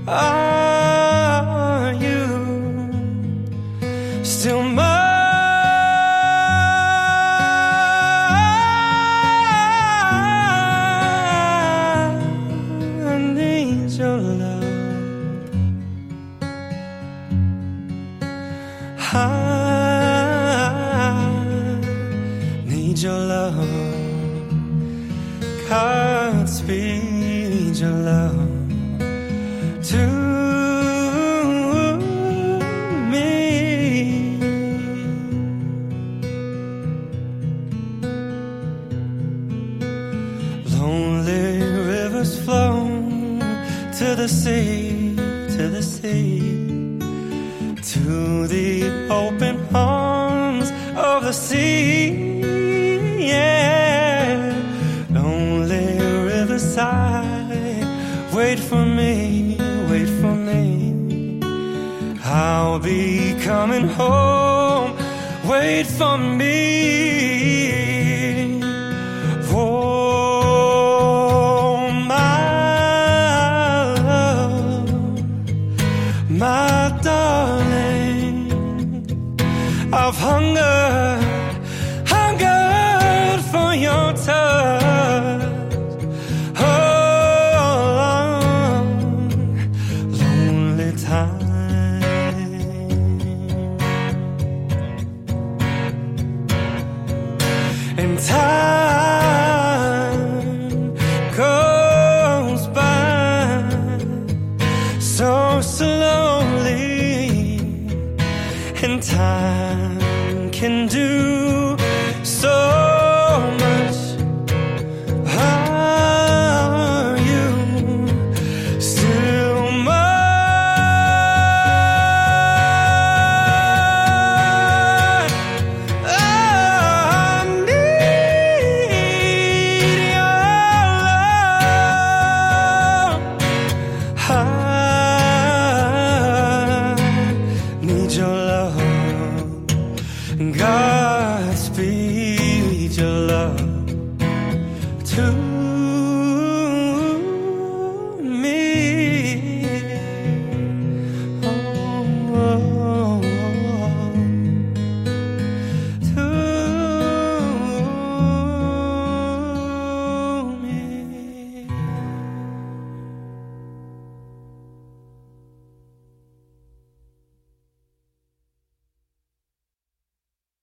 Are you still mine? I need your love. I need your love. Godspeed your love to me. Lonely rivers flow to the sea, to the sea, to the open arms of the sea. Yeah, lonely riverside, wait for me, wait for me. I'll be coming home, wait for me. Oh, my love, my darling, I've hungered for your touch. Oh, lonely time. And time goes by so slowly, and time can do so much. Are you still mine? I need your love. I need your love. Godspeed your love to